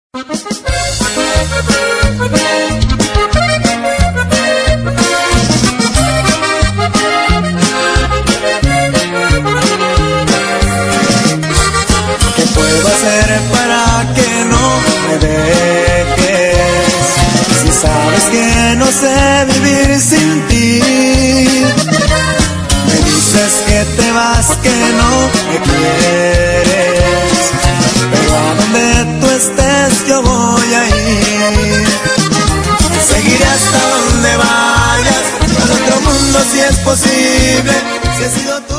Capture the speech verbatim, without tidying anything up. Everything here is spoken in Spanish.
¿Qué puedo hacer para que no me dejes? Si sabes que no sé vivir sin ti. Me dices que te vas, que no me quieres, pero a donde tú estés yo voy a ir. Seguiré hasta donde vayas, a otro mundo si es posible, si he sido tú.